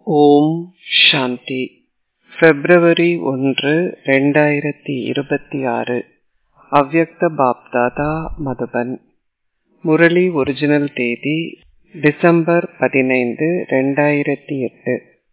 ஓம் சாந்தி. February 1, 2026. Avyakt BapDada Madhuban. Murli original தேதி December 15, 2008.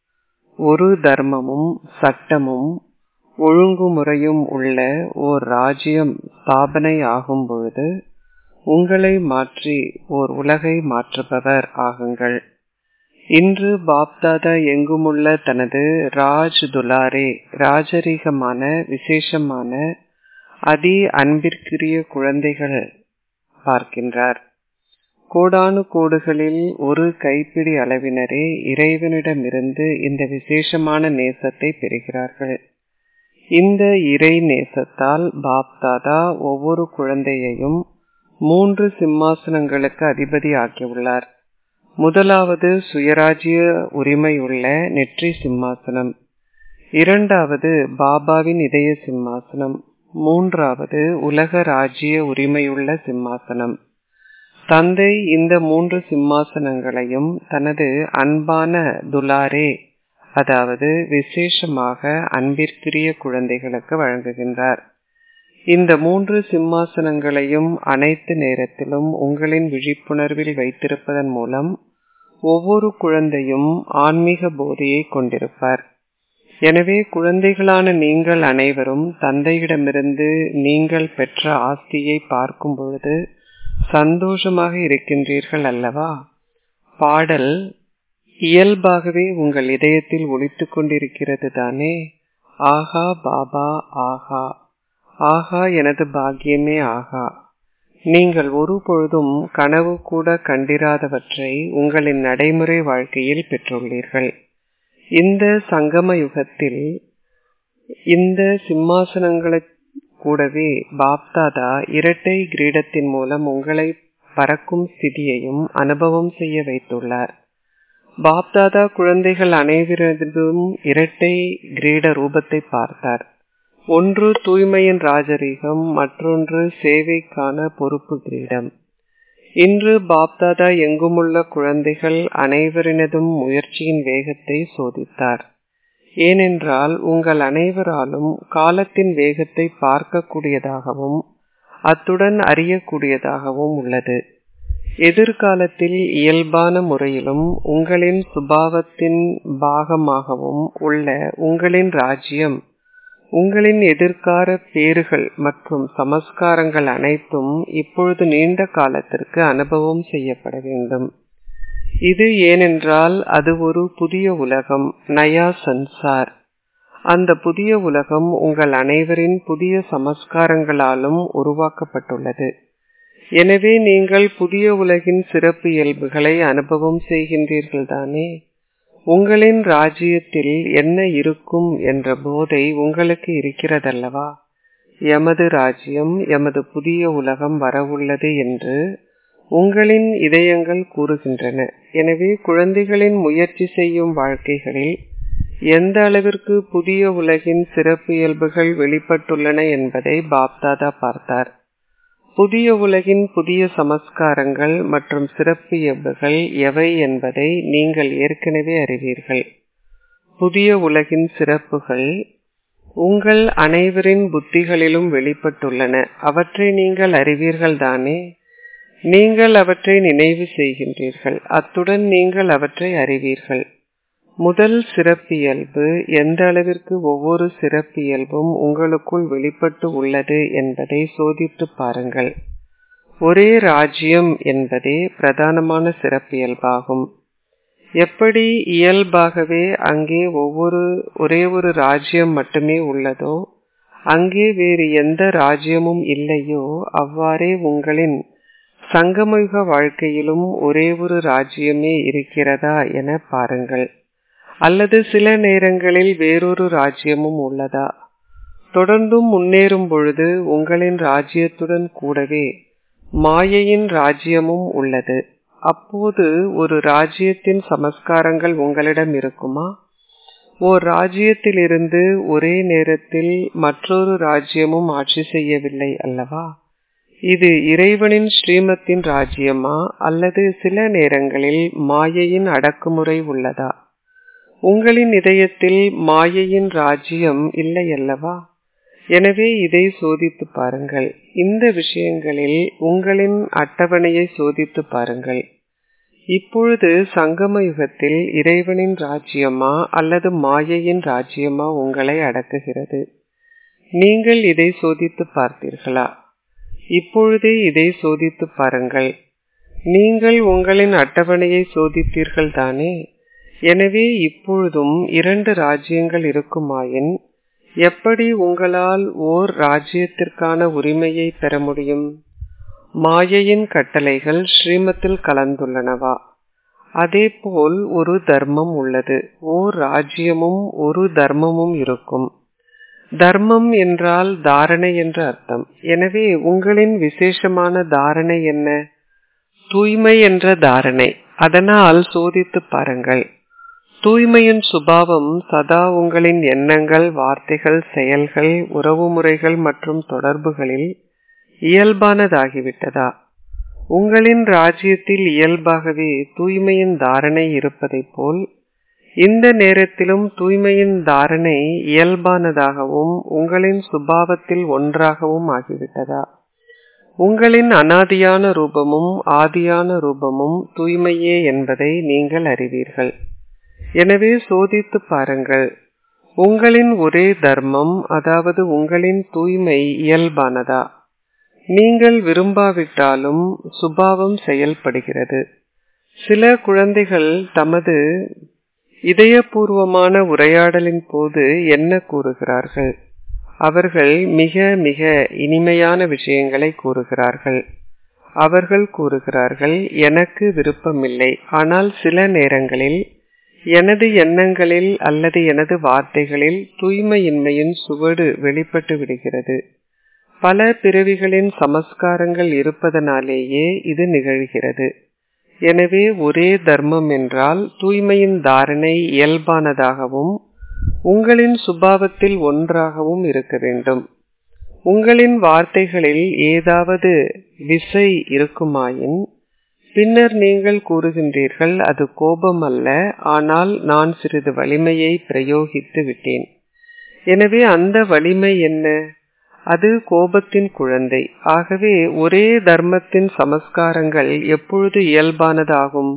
ஒரு தர்மமும் சட்டமும் ஒழுங்குமுறையும் உள்ள ஓர் ராஜ்யம் ஸ்தாபனை ஆகும் பொழுது உங்களை மாற்றி ஓர் உலகை மாற்றுபவர் ஆகுங்கள். இன்று பாப்தாதா எங்குமுள்ள தனது ராஜ் துலாரே ராஜரீகமான விசேஷமான அதி அன்பிற்குரிய குழந்தைகள் பார்க்கின்றார். கோடானு கோடுகளில் ஒரு கைப்பிடி அளவினரே இறைவனிடமிருந்து இந்த விசேஷமான நேசத்தை பெறுகிறார்கள். இந்த இறை நேசத்தால் பாப்தாதா ஒவ்வொரு குழந்தையையும் 3 சிம்மாசனங்களுக்கு அதிபதி ஆக்கியுள்ளார். முதலாவது சுயராஜ்ய உரிமையுள்ள நெற்றி சிம்மாசனம், இரண்டாவது பாபாவின் இதய சிம்மாசனம், மூன்றாவது உலக ராஜ்ய உரிமையுள்ள சிம்மாசனம். தந்தை இந்த 3 சிம்மாசனங்களையும் தனது அன்பான துலாரே அதாவது விசேஷமாக அன்பிற்குரிய குழந்தைகளுக்கு வழங்குகின்றார். இந்த 3 சிம்மாசனங்களையும் அனைத்து நேரத்திலும் உங்களின் விழிப்புணர்வில் வைத்திருப்பதன் மூலம் ஒவ்வொரு குழந்தையும் ஆன்மீக போதையை கொண்டிருப்பார். எனவே குழந்தைகளான நீங்கள் அனைவரும் தந்தையிடமிருந்து நீங்கள் பெற்ற ஆஸ்தியை பார்க்கும் பொழுது சந்தோஷமாக இருக்கின்றீர்கள் அல்லவா? பாடல் இயல்பாகவே உங்கள் இதயத்தில் ஒலித்துக் கொண்டிருக்கிறது தானே. ஆஹா பாபா ஆஹா, ஆஹா எனது பாக்கியமே ஆகா. நீங்கள் ஒரு பொழுதும் கனவு கூட கண்டிராதவற்றை உங்களின் நடைமுறை வாழ்க்கையில் பெற்றுள்ளீர்கள். இந்த சங்கம யுகத்தில் இந்த சிம்மாசனங்களை கூடவே பாப்தாதா இரட்டை கிரீடத்தின் மூலம் உங்களை பறக்கும் ஸ்திதியையும் அனுபவம் செய்ய வைத்துள்ளார். பாப்தாதா குழந்தைகள் அனைவரதும் இரட்டை கிரீட ரூபத்தை பார்த்தார். ஒன்று தூய்மையின் ராஜரீகம், மற்றொன்று சேவைக்கான பொறுப்பு கிரீடம். இன்று பாப்தாதா எங்குமுள்ள குழந்தைகள் அனைவரினதும் முயற்சியின் வேகத்தை சோதித்தார். ஏனென்றால் உங்கள் அனைவராலும் காலத்தின் வேகத்தை பார்க்கக்கூடியதாகவும் அத்துடன் அறியக்கூடியதாகவும் உள்ளது. எதிர்காலத்தில் இயல்பான முறையிலும் உங்களின் சுபாவத்தின் பாகமாகவும் உள்ள உங்களின் ராஜ்யம், உங்களின் எதிர்கால பேறுகள் மற்றும் சமஸ்காரங்கள் அனைத்தும் இப்பொழுது நீண்ட காலத்திற்கு அனுபவம் செய்யப்பட வேண்டும். இது ஏனென்றால் அது ஒரு புதிய உலகம், நயா சன்சார். அந்த புதிய உலகம் உங்கள் அனைவரின் புதிய சமஸ்காரங்களாலும் உருவாக்கப்பட்டுள்ளது. எனவே நீங்கள் புதிய உலகின் சிறப்பு இயல்புகளை அனுபவம் செய்கின்றீர்கள் தானே. உங்களின் ராஜ்யத்தில் என்ன இருக்கும் என்ற போதை உங்களுக்கு இருக்கிறதல்லவா? எமது ராஜ்யம், எமது புதிய உலகம் வரவுள்ளது என்று உங்களின் இதயங்கள் கூறுகின்றன. எனவே குழந்தைகளின் முயற்சி செய்யும் வாழ்க்கைகளில் எந்த அளவிற்கு புதிய உலகின் சிறப்பு இயல்புகள் வெளிப்பட்டுள்ளன என்பதை பாப்தாதா பார்த்தார். புதிய உலகின் புதிய சமஸ்காரங்கள் மற்றும் சிறப்பு இயல்புகள் எவை என்பதை நீங்கள் ஏற்கனவே அறிவீர்கள். புதிய உலகின் சிறப்புகள் உங்கள் அனைவரின் புத்திகளிலும் வெளிப்பட்டுள்ளன. அவற்றை நீங்கள் அறிவீர்கள் தானே. நீங்கள் அவற்றை நினைவு செய்கின்றீர்கள், அத்துடன் நீங்கள் அவற்றை அறிவீர்கள். முதல் சிறப்பியல்பு எந்த அளவிற்கு ஒவ்வொரு சிறப்பியல்பும் உங்களுக்குள் வெளிப்பட்டு உள்ளது என்பதை சோதித்து பாருங்கள். ஒரே ராஜ்யம் என்பதே பிரதானமான சிறப்பியல்பாகும். எப்படி இயல்பாகவே அங்கே ஒரே ஒரு ராஜ்யம் மட்டுமே உள்ளதோ, அங்கே வேறு எந்த ராஜ்யமும் இல்லையோ, அவ்வாறே உங்களின் சங்கமயுக வாழ்க்கையிலும் ஒரே ஒரு ராஜ்யமே இருக்கிறதா என பாருங்கள். அல்லது சில நேரங்களில் வேறொரு ராஜ்யமும் உள்ளதா? தொடர்ந்தும் முன்னேறும் பொழுது உங்களின் ராஜ்யத்துடன் கூடவே மாயையின் ராஜ்யமும் உள்ளது. அப்போது ஒரு ராஜ்யத்தின் சமஸ்காரங்கள் உங்களிடம் இருக்குமா? ஓர் ராஜ்யத்திலிருந்து ஒரே நேரத்தில் மற்றொரு ராஜ்யமும் ஆட்சி செய்யவில்லை அல்லவா? இது இறைவனின் ஸ்ரீமத்தின் ராஜ்யமா அல்லது சில நேரங்களில் மாயையின் அடக்குமுறை உள்ளதா? உங்களின் இதயத்தில் மாயையின் ராஜ்யம் இல்லை அல்லவா? எனவே இதை சோதித்து பாருங்கள். இந்த விஷயங்களில் உங்களின் அட்டவணையை சோதித்து பாருங்கள். இப்பொழுது சங்கம யுகத்தில் இறைவனின் ராஜ்யமா அல்லது மாயையின் ராஜ்யமா உங்களை அடக்குகிறது? நீங்கள் இதை சோதித்து பார்த்தீர்களா? இப்பொழுதே இதை சோதித்து பாருங்கள். நீங்கள் உங்களின் அட்டவணையை சோதித்தீர்கள் தானே? எனவே இப்பொழுதும் 2 ராஜ்யங்கள் இருக்குமாயின் எப்படி உங்களால் ஓர் ராஜ்யத்திற்கான உரிமையை பெற முடியும்? மாயையின் கட்டளைகள் ஸ்ரீமத்தில் கலந்துள்ளனவா? அதேபோல் ஒரு தர்மம் உள்ளது. ஓர் ராஜ்யமும் ஒரு தர்மமும் இருக்கும். தர்மம் என்றால் தாரணை என்று அர்த்தம். எனவே உங்களின் விசேஷமான தாரணை என்ன? தூய்மை என்ற தாரணை. அதனால் சோதித்து பாருங்கள். தூய்மையின் சுபாவம் சதா உங்களின் எண்ணங்கள், வார்த்தைகள், செயல்கள், உறவுமுறைகள் மற்றும் தொடர்புகளில் இயல்பானதாகிவிட்டதா? உங்களின் ராஜ்யத்தில் இயல்பாகவே தூய்மையின் தாரணை இருப்பதை போல் இந்த நேரத்திலும் தூய்மையின் தாரணை இயல்பானதாகவும் உங்களின் சுபாவத்தில் ஒன்றாகவும் ஆகிவிட்டதா? உங்களின் அனாதியான ரூபமும் ஆதியான ரூபமும் தூய்மையே என்பதை நீங்கள் அறிவீர்கள். எனவே சோதித்து பாருங்கள். உங்களின் ஒரே தர்மம், அதாவது உங்களின் தூய்மை இயல்பானதா? நீங்கள் விரும்பாவிட்டாலும் சுபாவம் செயல்படுகிறது. சில குழந்தைகள் தமது இதயபூர்வமான உரையாடலின் போது என்ன கூறுகிறார்கள்? அவர்கள் மிக மிக இனிமையான விஷயங்களை கூறுகிறார்கள். அவர்கள் கூறுகிறார்கள், எனக்கு விருப்பமில்லை, ஆனால் சில நேரங்களில் எனது எண்ணங்களில் அல்லது எனது வார்த்தைகளில் தூய்மையின்மையின் சுவடு வெளிப்பட்டு விடுகிறது. பல பிறவிகளின் சமஸ்காரங்கள் இருப்பதனாலேயே இது நிகழ்கிறது. எனவே ஒரே தர்மம் என்றால் தூய்மையின் தாரணை இயல்பானதாகவும் உங்களின் சுபாவத்தில் ஒன்றாகவும் இருக்க வேண்டும். உங்களின் வார்த்தைகளில் ஏதாவது விசை இருக்குமாயின் பின்னர் நீங்கள் கூறுகின்றீர்கள், அது கோபம் அல்ல, ஆனால் நான் சிறிது வலிமையை பிரயோகித்து விட்டேன். எனவே அந்த வலிமை என்ன? அது கோபத்தின் குழந்தை. ஆகவே ஒரே தர்மத்தின் சமஸ்காரங்கள் எப்பொழுது இயல்பானதாகும்?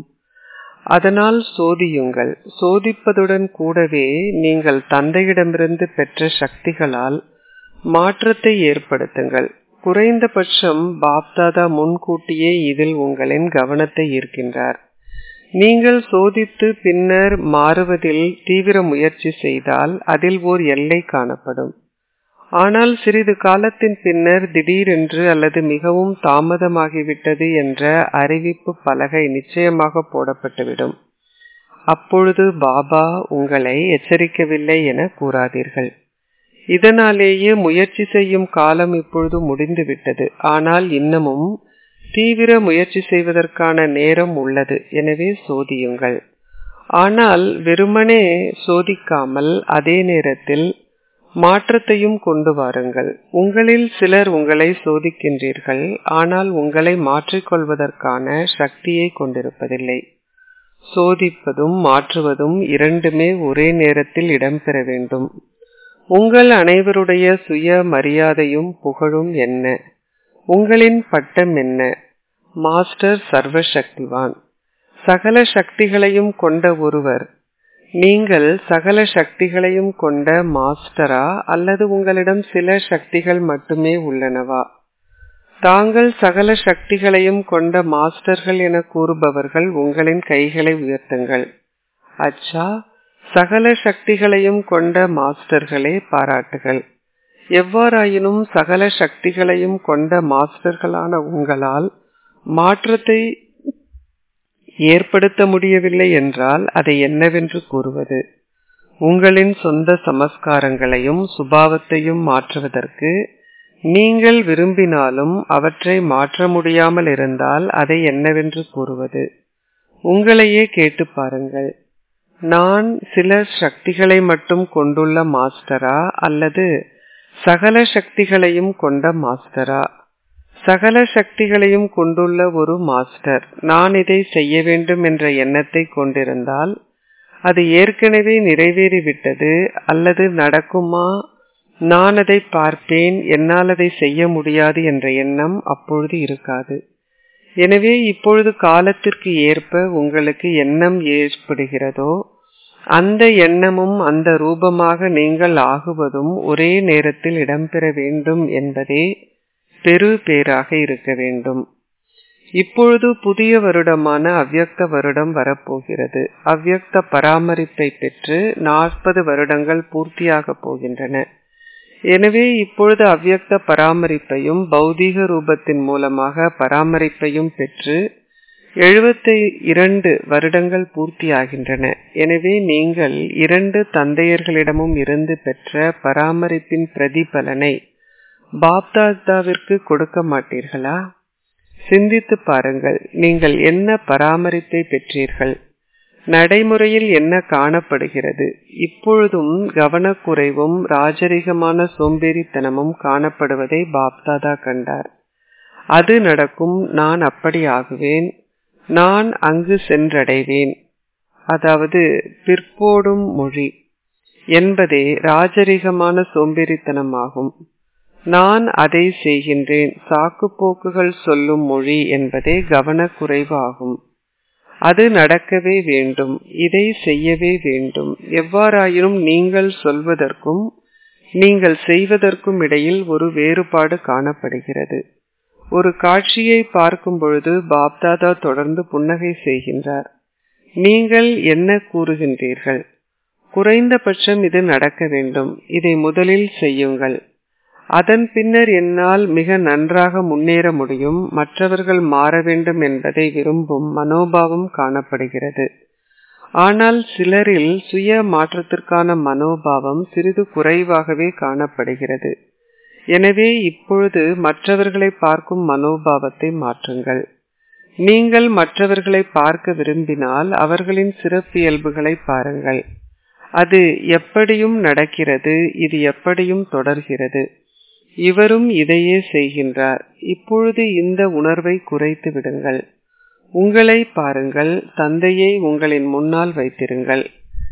அதனால் சோதியுங்கள். சோதிப்பதுடன் கூடவே நீங்கள் தந்தையிடமிருந்து பெற்ற சக்திகளால் மாற்றத்தை ஏற்படுத்துங்கள். குறைந்தபட்சம் பாப்தாதா முன்கூட்டியே இதில் உங்களின் கவனத்தை ஈர்க்கின்றார். நீங்கள் சோதித்து பின்னர் மாறுவதில் தீவிர முயற்சி செய்தால் அதில் ஓர் எல்லை காணப்படும். ஆனால் சிறிது காலத்தின் பின்னர் திடீரென்று அல்லது மிகவும் தாமதமாகிவிட்டது என்ற அறிவிப்பு பலகை நிச்சயமாக போடப்பட்டுவிடும். அப்பொழுது பாபா உங்களை எச்சரிக்கவில்லை என கூறாதீர்கள். இதனாலேயே முயற்சி செய்யும் காலம் இப்பொழுது முடிந்துவிட்டது. ஆனால் இன்னமும் தீவிர முயற்சி செய்வதற்கான நேரம் உள்ளது. எனவே சோதியுங்கள். ஆனால் வெறுமனே சோதிக்காமல் அதே நேரத்தில் மாற்றத்தையும் கொண்டு வாருங்கள். உங்களில் சிலர் உங்களை சோதிக்கின்றீர்கள், ஆனால் உங்களை மாற்றிக்கொள்வதற்கான சக்தியை கொண்டிருப்பதில்லை. சோதிப்பதும் மாற்றுவதும் இரண்டுமே ஒரே நேரத்தில் இடம்பெற வேண்டும். உங்கள் அனைவருடைய சுய மரியாதையும் புகழும் என்ன? உங்களின் பட்டம் என்ன? மாஸ்டர் சர்வசக்திவான், சகல சக்திகளையும் கொண்ட ஒருவர். நீங்கள் சகல சக்திகளையும் கொண்ட மாஸ்டரா அல்லது உங்களிடம் சில சக்திகள் மட்டுமே உள்ளனவா? தாங்கள் சகல சக்திகளையும் கொண்ட மாஸ்டர்கள் என கூறுபவர்கள் உங்களின் கைகளை உயர்த்துங்கள். அச்சா, சகல சக்திகளையும் கொண்ட மாஸ்டர்களே, பாராட்டுகள். எவ்வாறாயினும் சகல சக்திகளையும் கொண்ட மாஸ்டர்களான உங்களால் மாற்றத்தை ஏற்படுத்த முடியவில்லை என்றால் அதை என்னவென்று கூறுவது? உங்களின் சொந்த சமஸ்காரங்களையும் சுபாவத்தையும் மாற்றுவதற்கு நீங்கள் விரும்பினாலும் அவற்றை மாற்ற முடியாமல் இருந்தால் அதை என்னவென்று கூறுவது? உங்களையே கேட்டு பாருங்கள். நான் சில சக்திகளை மட்டும் கொண்டுள்ள மாஸ்டரா அல்லது சகல சக்திகளையும் கொண்ட மாஸ்டரா? சகல சக்திகளையும் கொண்டுள்ள ஒரு மாஸ்டர் நான் இதை செய்ய வேண்டும் என்ற எண்ணத்தை கொண்டிருந்தால் அது ஏற்கனவே நிறைவேறிவிட்டது அல்லது நடக்குமா, நான் அதை பார்ப்பேன், என்னால் அதை செய்ய முடியாது என்ற எண்ணம் அப்பொழுது இருக்காது. எனவே இப்பொழுது காலத்திற்கு ஏற்ப உங்களுக்கு எண்ணம் ஏற்படுகிறதோ அந்த எண்ணமும் அந்த ரூபமாக நீங்கள் ஆகுவதும் ஒரே நேரத்தில் இடம்பெற வேண்டும் என்பதே பெரு பேராக இருக்க வேண்டும். இப்பொழுது புதிய வருடமான அவ்யக்த வருடம் வரப்போகிறது. அவ்யக்த பராமரிப்பை பெற்று 40 வருடங்கள் பூர்த்தியாக போகின்றன. எனவே இப்பொழுது அவ்யக்த பராமரிப்பையும் பௌதீக ரூபத்தின் மூலமாக பராமரிப்பையும் பெற்று 72 வருடங்கள் பூர்த்தியாகின்றன. எனவே நீங்கள் 2 தந்தையர்களிடமும் இருந்து பெற்ற பராமரிப்பின் பிரதிபலனை பாப்தாதாவிற்கு கொடுக்க மாட்டீர்களா? சிந்தித்து பாருங்கள். நீங்கள் என்ன பராமரிப்பை பெற்றீர்கள்? நடைமுறையில் என்ன காணப்படுகிறது? இப்பொழுதும் கவனக்குறைவும் ராஜரிகமான சோம்பேறித்தனமும் காணப்படுவதை பாப்தாதா கண்டார். அது நடக்கும், நான் அப்படி ஆகுவேன், நான் அங்கு சென்றடைவேன், அதாவது பிற்போடும் மொழி என்பதே ராஜரிகமான சோம்பேறித்தனமாகும். நான் அதை செய்கின்றேன், சாக்குப்போக்குகள் சொல்லும் மொழி என்பதே கவனக்குறைவு ஆகும். அது நடக்கவே வேண்டும், இதை செய்யவே வேண்டும். எவ்வாறாயினும் நீங்கள் சொல்வதற்கும் நீங்கள் செய்வதற்கும் இடையில் ஒரு வேறுபாடு காணப்படுகிறது. ஒரு காட்சியை பார்க்கும் பொழுது பாப்தாதா தொடர்ந்து புன்னகை செய்கின்றார். நீங்கள் என்ன கூறுகின்றீர்கள்? குறைந்தபட்சம் இது நடக்க வேண்டும், இதை முதலில் செய்யுங்கள், அதன் பின்னர் என்னால் மிக நன்றாக முன்னேற முடியும், மற்றவர்கள் மாற வேண்டும் என்பதை விரும்பும் மனோபாவம் காணப்படுகிறது. ஆனால் சிலரில் சுய மாற்றத்திற்கான மனோபாவம் சிறிது குறைவாகவே காணப்படுகிறது. எனவே இப்பொழுது மற்றவர்களை பார்க்கும் மனோபாவத்தை மாற்றுங்கள். நீங்கள் மற்றவர்களை பார்க்க விரும்பினால் அவர்களின் சிறப்பியல்புகளை பாருங்கள். அது எப்படியும் நடக்கிறது, இது எப்படியும் தொடர்கிறது, இவரும் இதையே செய்கின்றார். இப்பொழுது இந்த உணர்வை குறைத்து விடுங்கள். உங்களை பாருங்கள், தந்தையை உங்களின் முன்னால் வைத்திருங்கள்.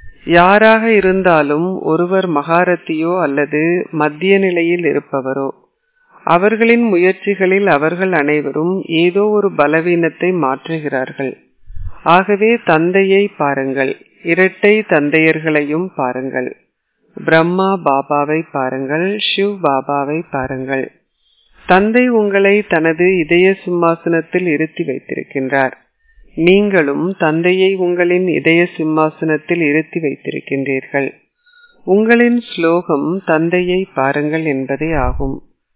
யாராக இருந்தாலும், ஒருவர் மகாரத்தியோ அல்லது மத்திய நிலையில் இருப்பவரோ, அவர்களின் முயற்சிகளில் அவர்கள் அனைவரும் ஏதோ ஒரு பலவீனத்தை மாற்றுகிறார்கள். ஆகவே தந்தையை பாருங்கள், இரட்டை தந்தையர்களையும் பாருங்கள், பிரம்மா பாபாவை பாருங்கள், சிவ் பாபாவை பாருங்கள். தந்தை உங்களை தனது இதய சிம்மாசனத்தில் இருத்தி வைத்திருக்கின்றார். நீங்களும் தந்தையை உங்களின் இதய சிம்மாசனத்தில் இருத்தி வைத்திருக்கின்றீர்கள். உங்களின் ஸ்லோகம் தந்தையை பாருங்கள் என்பதே ஆகும்.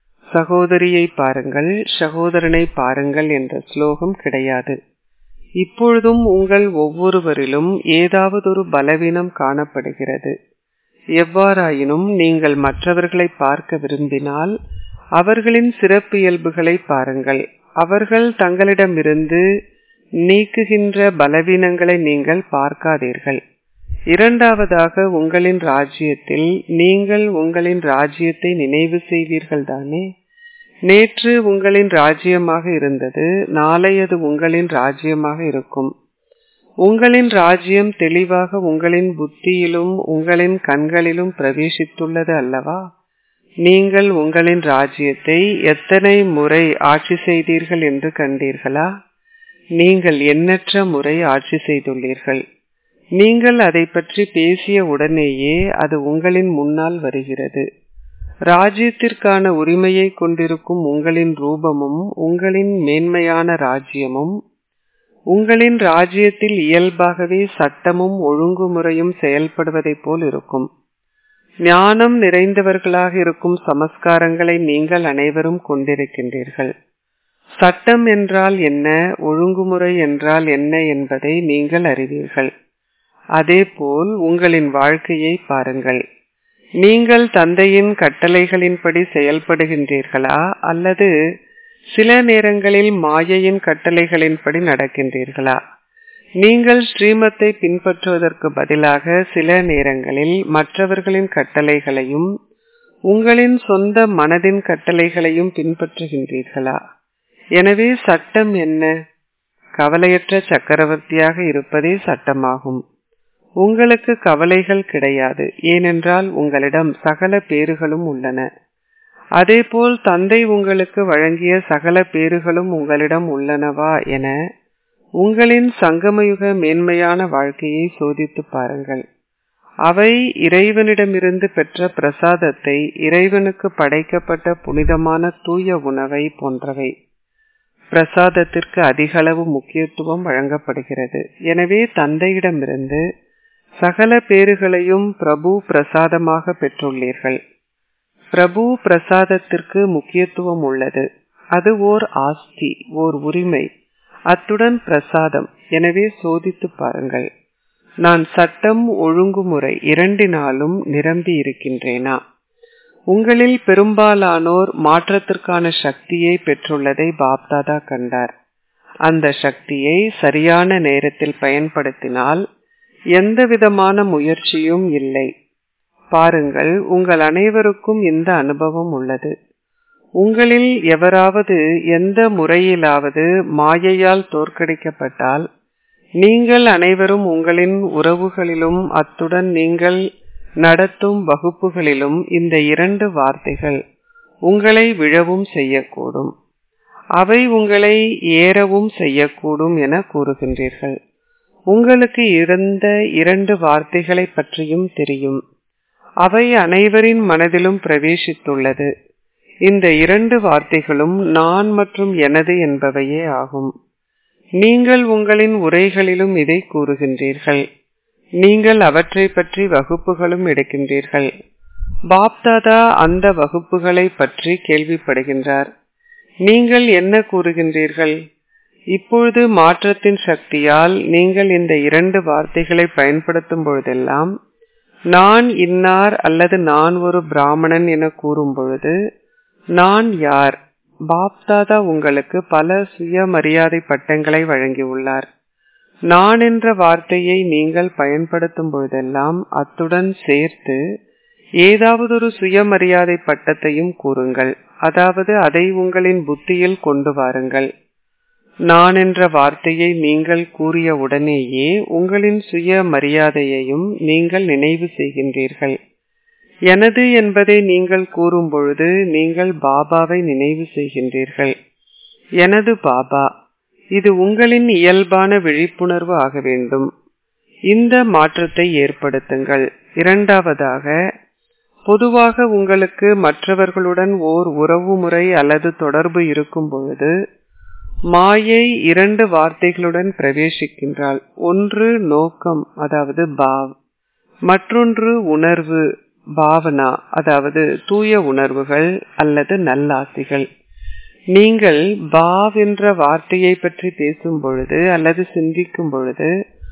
சகோதரியை பாருங்கள், சகோதரனை பாருங்கள் என்ற ஸ்லோகம் கிடையாது. இப்பொழுதும் உங்கள் ஒவ்வொருவரிலும் ஏதாவது ஒரு பலவீனம் காணப்படுகிறது. எவ்வாறாயினும் நீங்கள் மற்றவர்களை பார்க்க விரும்பினால் அவர்களின் சிறப்பியல்புகளை பாருங்கள். அவர்கள் தங்களிடமிருந்து நீக்குகின்ற பலவீனங்களை நீங்கள் பார்க்காதீர்கள். இரண்டாவதாக, உங்களின் ராஜ்யத்தில் நீங்கள் உங்களின் ராஜ்யத்தை நினைவு செய்வீர்கள் தானே? நேற்று உங்களின் ராஜ்யமாக இருந்தது, நாளை அது உங்களின் ராஜ்யமாக இருக்கும். உங்களின் ராஜ்யம் தெளிவாக உங்களின் புத்தியிலும் உங்களின் கண்களிலும் பிரவேசித்துள்ளது அல்லவா? நீங்கள் உங்களின் ராஜ்யத்தை எத்தனை முறை ஆட்சி செய்தீர்கள் என்று கண்டீர்களா? நீங்கள் எண்ணற்ற முறை ஆட்சி செய்துள்ளீர்கள். நீங்கள் அதை பற்றி பேசிய உடனேயே அது உங்களின் முன்னால் வருகிறது. ராஜ்யத்திற்கான உரிமையை கொண்டிருக்கும் உங்களின் ரூபமும் உங்களின் மேன்மையான ராஜ்யமும், உங்களின் ராஜ்யத்தில் இயல்பாகவே சட்டமும் ஒழுங்குமுறையும் செயல்படுவதை போல் இருக்கும். ஞானம் நிறைந்தவர்களாக இருக்கும் சமஸ்காரங்களை நீங்கள் அனைவரும் கொண்டிருக்கின்றீர்கள். சட்டம் என்றால் என்ன, ஒழுங்குமுறை என்றால் என்ன என்பதை நீங்கள் அறிவீர்கள். அதேபோல் உங்களின் வாழ்க்கையை பாருங்கள். நீங்கள் தந்தையின் கட்டளைகளின்படி செயல்படுகின்றீர்களா அல்லது சில நேரங்களில் மாயையின் கட்டளைகளின்படி நடக்கின்றீர்களா? நீங்கள் ஸ்ரீமத்தை பின்பற்றுவதற்கு பதிலாக சில நேரங்களில் மற்றவர்களின் கட்டளைகளையும் உங்களின் சொந்த மனதின் கட்டளைகளையும் பின்பற்றுகின்றீர்களா? எனவே சட்டம் என்ன? கவலையற்ற சக்கரவர்த்தியாக இருப்பதே சட்டமாகும். உங்களுக்கு கவலைகள் கிடையாது, ஏனென்றால் உங்களிடம் சகல பேறுகளும் உள்ளன. அதேபோல் தந்தை உங்களுக்கு வழங்கிய சகல பேறுகளும் உங்களிடம் உள்ளனவா என உங்களின் சங்கமயுக மேன்மையான வாழ்க்கையை சோதித்து பாருங்கள். அவை இறைவனிடமிருந்து பெற்ற பிரசாதத்தை, இறைவனுக்கு படைக்கப்பட்ட புனிதமான தூய உணவை போன்றவை. பிரசாதத்திற்கு அதிகளவு முக்கியத்துவம் வழங்கப்படுகிறது. எனவே தந்தையிடமிருந்து சகல பேறுகளையும் பிரபு பிரசாதமாக பெற்றுள்ளீர்கள். பிரபு பிரசாதத்திற்கு முக்கியத்துவம் உள்ளது. அது ஓர் ஆஸ்தி, ஓர் உரிமை, அத்துடன் பிரசாதம். எனவே சோதித்து பாருங்கள், நான் சட்டம் ஒழுங்குமுறை இரண்டினாலும் நிரம்பி இருக்கின்றேனா? உங்களில் பெரும்பாலானோர் மாற்றத்திற்கான சக்தியை பெற்றுள்ளதை பாப்தாதா கண்டார். அந்த சக்தியை சரியான நேரத்தில் பயன்படுத்தினால் எந்தவிதமான முயற்சியும் இல்லை. பாருங்கள், உங்கள் அனைவருக்கும் இந்த அனுபவம் உள்ளது. உங்களில் எவராவது எந்த முறையிலாவது மாயையால் தோற்கடிக்கப்பட்டால், நீங்கள் அனைவரும் உங்களின் உறவுகளிலும் அத்துடன் நீங்கள் நடத்தும் வகுப்புகளிலும் இந்த 2 வார்த்தைகள் உங்களை விழவும் செய்யக்கூடும், அவை உங்களை ஏறவும் செய்யக்கூடும் என கூறுகின்றீர்கள். உங்களுக்கு இருந்த 2 வார்த்தைகளை பற்றியும் தெரியும். அவை அனைவரின் மனதிலும் பிரவேசித்துள்ளது. இந்த 2 வார்த்தைகளும் நான் மற்றும் எனது என்பவையே ஆகும். நீங்கள் உங்களின் உரைகளிலும் இதை கூறுகின்றீர்கள். நீங்கள் அவற்றை பற்றி வகுப்புகளும் எடுக்கின்றீர்கள். பாப்தாதா அந்த வகுப்புகளை பற்றி கேள்விப்படுகின்றார். நீங்கள் என்ன கூறுகின்றீர்கள்? இப்பொழுது மாற்றத்தின் சக்தியால் நீங்கள் இந்த 2 வார்த்தைகளை பயன்படுத்தும் பொழுதெல்லாம், நான் இன்னார் அல்லது நான் ஒரு பிராமணன் என கூறும் பொழுது, நான் யார்? பாப்தாதா உங்களுக்கு பல சுயமரியாதை பட்டங்களை வழங்கியுள்ளார். நான் என்ற வார்த்தையை நீங்கள் பயன்படுத்தும் பொழுதெல்லாம் அத்துடன் சேர்த்து ஏதாவது ஒரு சுயமரியாதை பட்டத்தையும் கூறுங்கள். அதாவது அதை உங்களின் புத்தியில் கொண்டு வாருங்கள். நான் என்ற வார்த்தையை நீங்கள் கூறிய உடனேயே உங்களின் சுய மரியாதையையும் நீங்கள் நினைவு செய்கின்றீர்கள். எனது என்பதை நீங்கள் கூறும் பொழுது நீங்கள் பாபாவை நினைவு செய்கின்றீர்கள். எனது பாபா, இது உங்களின் இயல்பான விழிப்புணர்வு ஆக வேண்டும். இந்த மாற்றத்தை ஏற்படுத்துங்கள். இரண்டாவதாக, பொதுவாக உங்களுக்கு மற்றவர்களுடன் ஓர் உறவுமுறை அல்லது தொடர்பு இருக்கும் பொழுது மாயை 2 வார்த்தைகளுடன் பிரவேசிக்கின்றாள். ஒன்று நோக்கம், அதாவது பாவ், மற்றொன்று உணர்வு, பாவனா, அதாவது தூய உணர்வுகள் அல்லது நல்லாசிகள். நீங்கள் பாவ் என்ற வார்த்தையை பற்றி பேசும் பொழுது அல்லது சிந்திக்கும் பொழுது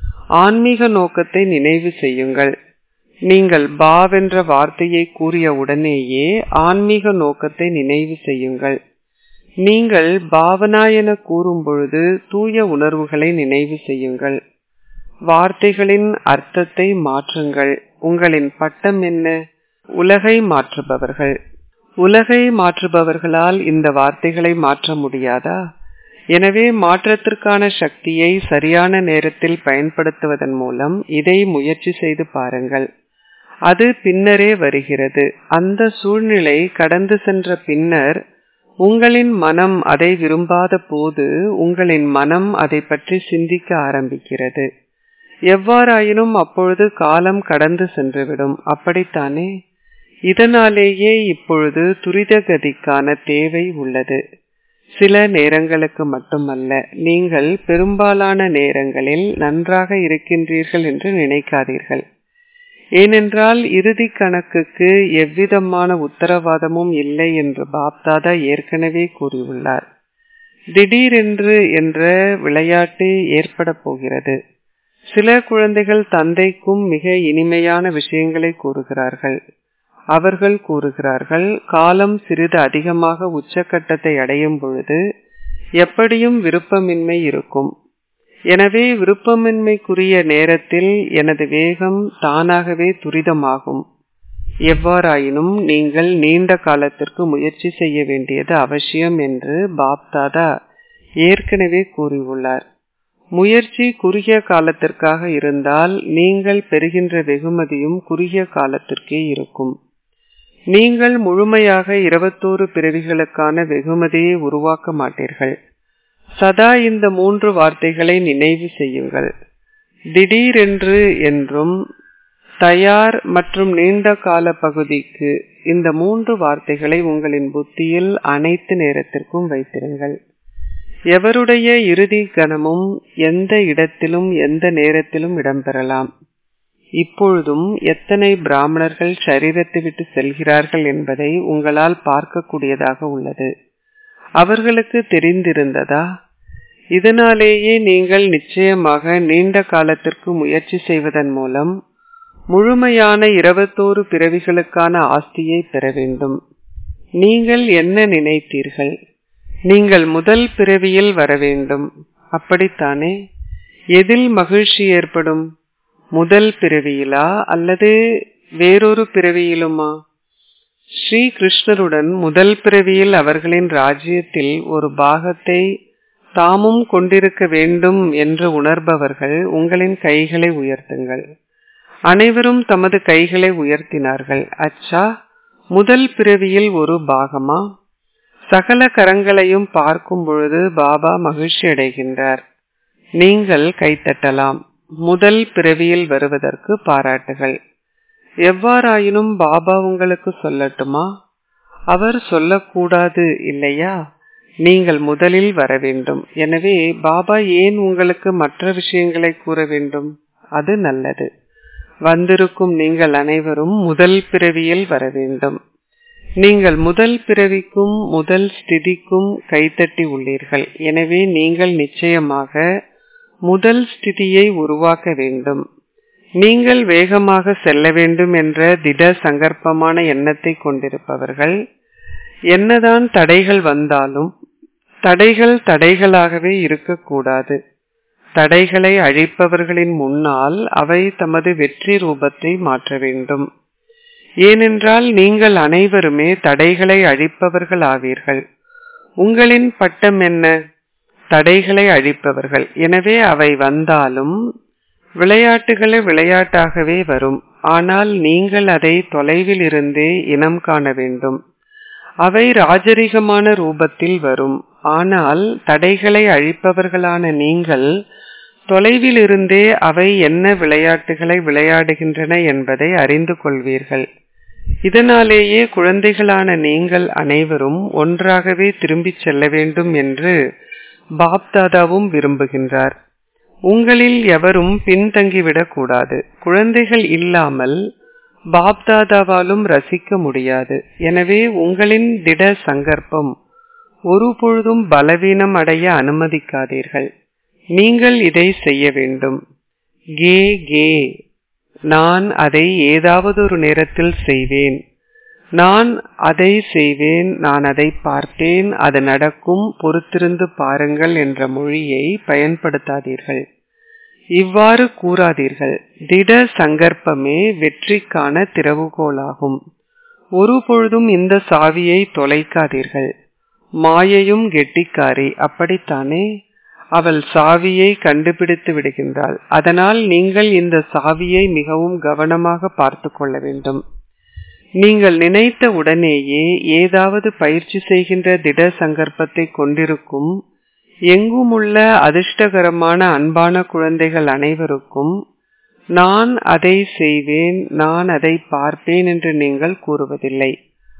ஆன்மீக நோக்கத்தை நினைவு செய்யுங்கள். நீங்கள் பாவ் என்ற வார்த்தையை கூறிய உடனேயே ஆன்மீக நோக்கத்தை நினைவு செய்யுங்கள். நீங்கள் பாவனா என கூறும் பொழுது தூய உணர்வுகளை நினைவு செய்யுங்கள். வார்த்தைகளின் அர்த்தத்தை மாற்றுங்கள். உங்களின் பட்டம் என்ன? உலகை மாற்றுபவர்கள். உலகை மாற்றுபவர்களால் இந்த வார்த்தைகளை மாற்ற முடியாதா? எனவே மாற்றத்திற்கான சக்தியை சரியான நேரத்தில் பயன்படுத்துவதன் மூலம் இதை முயற்சி செய்து பாருங்கள். அது பின்னரே வருகிறது. அந்த சூழ்நிலை கடந்து சென்ற பின்னர் உங்களின் மனம் அதை விரும்பாத போது உங்களின் மனம் அதை பற்றி சிந்திக்க ஆரம்பிக்கிறது. எவ்வாறாயினும் அப்பொழுது காலம் கடந்து சென்றுவிடும். அப்படித்தானே? இதனாலேயே இப்பொழுது துரித கதிக்கான தேவை உள்ளது. சில நேரங்களுக்கு மட்டுமல்ல, நீங்கள் பெரும்பாலான நேரங்களில் நன்றாக இருக்கின்றீர்கள் என்று நினைக்காதீர்கள். ஏனென்றால் இறுதி கணக்குக்கு எவ்விதமான உத்தரவாதமும் இல்லை என்று பாப்தாதா ஏற்கனவே கூறியுள்ளார். திடீரென்று என்ற விளையாட்டு ஏற்பட போகிறது. சில குழந்தைகள் தந்தைக்கும் மிக இனிமையான விஷயங்களை கூறுகிறார்கள். அவர்கள் கூறுகிறார்கள், காலம் சிறிது அதிகமாக உச்சக்கட்டத்தை அடையும் பொழுது எப்படியும் விருப்பமின்மை இருக்கும். எனவே விருப்பமின்மைக்குரிய நேரத்தில் எனது வேகம் தானாகவே துரிதமாகும். எவ்வாறாயினும் நீங்கள் நீண்ட காலத்திற்கு முயற்சி செய்ய வேண்டியது அவசியம் என்று பாப்தாதா ஏற்கனவே கூறியுள்ளார். முயற்சி குறுகிய காலத்திற்காக இருந்தால் நீங்கள் பெறுகின்ற வெகுமதியும் குறுகிய காலத்திற்கே இருக்கும். நீங்கள் முழுமையாக 21 பிறவிகளுக்கான வெகுமதியை உருவாக்க மாட்டீர்கள். சதா இந்த 3 வார்த்தைகளை நினைவு செய்யுங்கள். திடீரென்று என்றும் தயார் மற்றும் நீண்ட கால பகுதிக்கு இந்த 3 வார்த்தைகளை உங்களின் புத்தியில் அனைத்து நேரத்திற்கும் வைத்திருங்கள். எவருடைய இறுதி கணமும் எந்த இடத்திலும் எந்த நேரத்திலும் இடம்பெறலாம். இப்பொழுதும் எத்தனை பிராமணர்கள் சரீரத்தை விட்டு செல்கிறார்கள் என்பதை உங்களால் பார்க்கக்கூடியதாக உள்ளது. அவர்களுக்கு தெரிந்திருந்ததா? இதனாலேயே நீங்கள் நிச்சயமாக நீண்ட காலத்திற்கு முயற்சி செய்வதன் மூலம் முழுமையான 21 பிறவிகளுக்கான ஆஸ்தியை பெற வேண்டும். நீங்கள் என்ன நினைத்தீர்கள்? நீங்கள் முதல் பிறவியில் வர வேண்டும், அப்படித்தானே? எதில் மகிழ்ச்சி ஏற்படும்? முதல் பிறவியிலா அல்லது வேறொரு பிறவியிலுமா? ஸ்ரீ கிருஷ்ணருடன் முதல் பிறவியில் அவர்களின் ராஜ்யத்தில் ஒரு பாகத்தை தாமும் கொண்டிருக்க வேண்டும் என்று உணர்பவர்கள் உங்களின் கைகளை உயர்த்துங்கள். அனைவரும் தமது கைகளை உயர்த்தினார்கள். அச்சா, முதல் பிறவியில் ஒரு பாகமா? சகல கரங்களையும் பார்க்கும் பொழுது பாபா மகிழ்ச்சி அடைகின்றார். நீங்கள் கைத்தட்டலாம். முதல் பிறவியில் வருவதற்கு பாராட்டுகள். எவ்வாறாயினும் பாபா உங்களுக்கு சொல்லட்டுமா? அவர் சொல்லக்கூடாது இல்லையா? நீங்கள் முதலில் வர வேண்டும். எனவே பாபா ஏன் உங்களுக்கு மற்ற விஷயங்களை கூற வேண்டும்? அது நல்லது. வந்திருக்கும் நீங்கள் அனைவரும் முதல் பிறவியில் வர வேண்டும். நீங்கள் முதல் பிறவிக்கும் முதல் ஸ்திதிக்கும் கைத்தட்டி உள்ளீர்கள். எனவே நீங்கள் நிச்சயமாக முதல் ஸ்திதியை உருவாக்க வேண்டும். நீங்கள் வேகமாக செல்ல வேண்டும் என்ற திட சங்கற்பமான எண்ணத்தை கொண்டிருப்பவர்கள் என்னதான் தடைகள் வந்தாலும் தடைகள் தடைகளாகவே இருக்கக்கூடாது. தடைகளை அழிப்பவர்களின் முன்னால் அவை தமது வெற்றி ரூபத்தை மாற்ற வேண்டும். ஏனென்றால் நீங்கள் அனைவருமே தடைகளை அழிப்பவர்கள் ஆவீர்கள். உங்களின் பட்டம் என்ன? தடைகளை அழிப்பவர்கள். எனவே அவை வந்தாலும் விளையாட்டுகளை விளையாட்டாகவே வரும். ஆனால் நீங்கள் அதை தொலைவில் இருந்தே இனம் காண வேண்டும். அவை ராஜரிகமான ரூபத்தில் வரும். ஆனால் தடைகளை அழிப்பவர்களான நீங்கள் தொலைவில் இருந்தே அவை என்ன விளையாட்டுகளை விளையாடுகின்றன என்பதை அறிந்து கொள்வீர்கள். இதனாலேயே குழந்தைகளான நீங்கள் அனைவரும் ஒன்றாகவே திரும்பிச் செல்ல வேண்டும் என்று பாப்தாதாவும் விரும்புகின்றார். உங்களில் எவரும் பின்தங்கிவிடக் கூடாது. குழந்தைகள் இல்லாமல் பாப்தாதாவாலும் ரசிக்க முடியாது. எனவே உங்களின் திட சங்கற்பம் ஒருபொழுதும் பலவீனம் அடைய அனுமதிக்காதீர்கள். நீங்கள் இதை செய்ய வேண்டும். கே கே, நான் அதை ஏதாவது ஒரு நேரத்தில் செய்வேன், நான் அதை செய்வேன், நான் அதை பார்ப்பேன், அது நடக்கும், பொறுத்திருந்து பாருங்கள் என்ற மொழியை பயன்படுத்தாதீர்கள். இவ்வாறு கூறாதீர்கள். திட சங்கற்பமே வெற்றிக்கான திறவுகோலாகும். ஒரு பொழுதும் இந்த சாவியை தொலைக்காதீர்கள். மாயையும் கெட்டிக்காரி, அப்படித்தானே? அவள் சாவியை கண்டுபிடித்து விடுகின்றாள். அதனால் நீங்கள் இந்த சாவியை மிகவும் கவனமாக பார்த்து கொள்ள வேண்டும். நீங்கள் நினைத்த உடனேயே ஏதாவது பயிற்சி செய்கின்ற திட சங்கற்பத்தை கொண்டிருக்கும் எங்கும் உள்ள அதிர்ஷ்டகரமான அன்பான குழந்தைகள் அனைவருக்கும் நான் அதை செய்வேன், நான் அதை பார்ப்பேன் என்று நீங்கள் கூறுவதில்லை.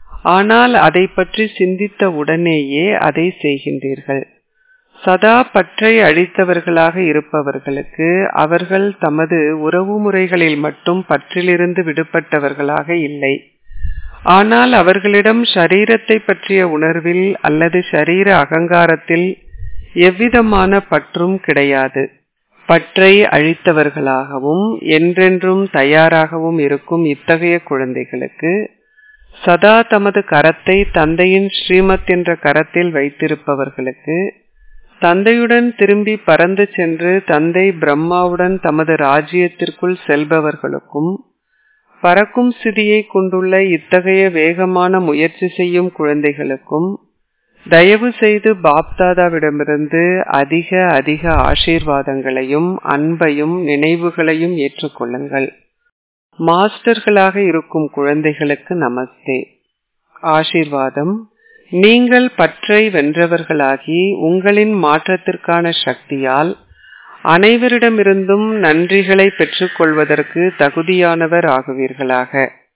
ஆனால் அதை பற்றி சிந்தித்த உடனேயே அதை செய்கின்றீர்கள். சதா பற்றை அழித்தவர்களாக இருப்பவர்களுக்கு அவர்கள் தமது உறவு முறைகளில் மட்டும் பற்றிலிருந்து விடுபட்டவர்களாக இல்லை. ஆனால் அவர்களிடம் ஷரீரத்தை பற்றிய உணர்வில் அல்லது ஷரீர அகங்காரத்தில் எவ்விதமான பற்றும் கிடையாது. பற்றை அழித்தவர்களாகவும் என்றென்றும் தயாராகவும் இருக்கும் இத்தகைய குழந்தைகளுக்கு சதா தமது கரத்தை தந்தையின் ஸ்ரீமத் என்ற கரத்தில் வைத்திருப்பவர்களுக்கு, தந்தையுடன் திரும்பி பறந்து சென்று தந்தை பிரம்மாவுடன் தமது ராஜ்யத்திற்குள் செல்பவர்களுக்கும், பறக்கும் சிதியை கொண்டுள்ள இத்தகைய வேகமான முயற்சி செய்யும் குழந்தைகளுக்கும் தயவு செய்து பாப்தாதாவிடமிருந்து அதிக அதிக ஆசீர்வாதங்களையும் அன்பையும் நினைவுகளையும் ஏற்றுக்கொள்ளுங்கள். மாஸ்டர்களாக இருக்கும் குழந்தைகளுக்கு நமஸ்தே. ஆசீர்வாதம். நீங்கள் பற்றை வென்றவர்களாகி உங்களின் மாற்றத்திற்கான சக்தியால் அனைவரிடமிருந்தும் நன்றிகளை பெற்றுக்கொள்வதற்கு தகுதியானவர் ஆகுவீர்களாக.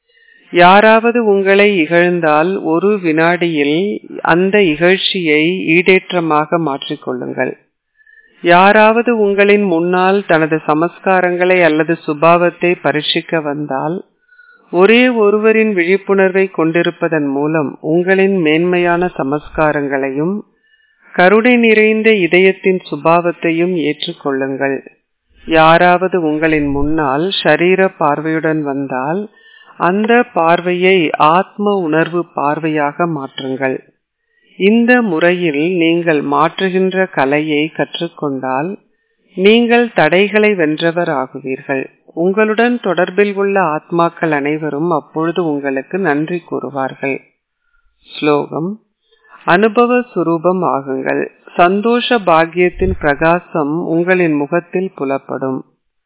யாராவது உங்களை இகழ்ந்தால் ஒரு வினாடியில் அந்த இகழ்ச்சியை ஈடேற்றமாக மாற்றிக்கொள்ளுங்கள். யாராவது உங்களின் முன்னால் தனது சமஸ்காரங்களை அல்லது சுபாவத்தை பரீட்சிக்க வந்தால் ஒரே ஒருவரின் விழிப்புணர்வை கொண்டிருப்பதன் மூலம் உங்களின் மேன்மையான சமஸ்காரங்களையும் கருணை நிறைந்த இதயத்தின் சுபாவத்தையும் ஏற்றுக்கொள்ளுங்கள். யாராவது உங்களின் முன்னால் ஷரீர பார்வையுடன் வந்தால் அந்த பார்வையை ஆத்ம உணர்வு பார்வையாக மாற்றுங்கள். இந்த முறையில் நீங்கள் மாற்றுகின்ற கலையை கற்றுக்கொண்டால் நீங்கள் தடைகளை வென்றவர் ஆகுவீர்கள். உங்களுடன் தொடர்பில் உள்ள ஆத்மாக்கள் அனைவரும் அப்பொழுது உங்களுக்கு நன்றி கூறுவார்கள். ஸ்லோகம். அனுபவ சுரூபம் ஆகுங்கள். சந்தோஷ பாக்கியத்தின் பிரகாசம் உங்களின் முகத்தில் புலப்படும்.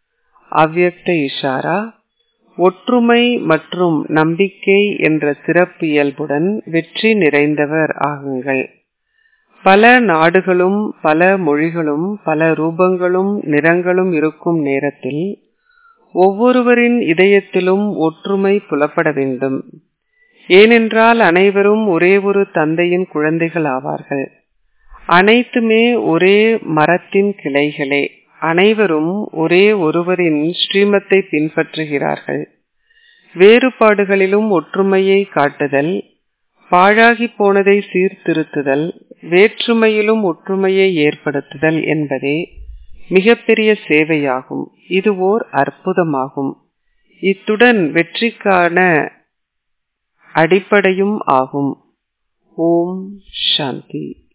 அவ்யக்த இஷாரா. ஒற்றுமை மற்றும் நம்பிக்கை என்ற சிறப்பு இயல்புடன் வெற்றி நிறைந்தவர் ஆகுங்கள். பல நாடுகளும் பல மொழிகளும் பல ரூபங்களும் நிறங்களும் இருக்கும் நேரத்தில் ஒவ்வொருவரின் இதயத்திலும் ஒற்றுமை புலப்பட வேண்டும். ஏனென்றால் அனைவரும் ஒரே ஒரு தந்தையின் குழந்தைகள் ஆவார்கள். அனைத்துமே ஒரே மரத்தின் கிளைகளே. அனைவரும் ஒரே ஒருவரின் ஸ்ரீமத்தை பின்பற்றுகிறார்கள். வேறுபாடுகளிலும் ஒற்றுமையை காட்டுதல், பாழாகி போனதை சீர்திருத்துதல், வேற்றுமையிலும் ஒற்றுமையை ஏற்படுத்துதல் என்பதே மிகப்பெரிய சேவையாகும். இது ஓர் அற்புதமாகும். இத்துடன் வெற்றிக்கான அடிப்படையும் ஆகும். ஓம் சாந்தி.